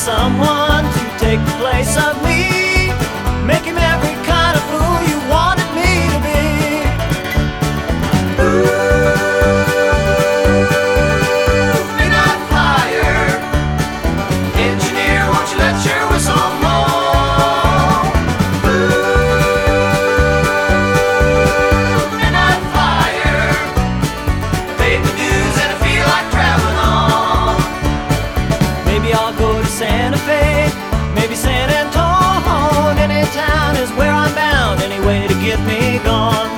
someone to take the place of me. Make him every kind of fool you wanted me to be. Midnight flyer, engineer, won't you let your whistle blow? Midnight flyer, paid the dues and I feel like traveling on. Maybe I'll go to Santa Fe, maybe San Antone. Any town is where I'm bound, any way to get me gone.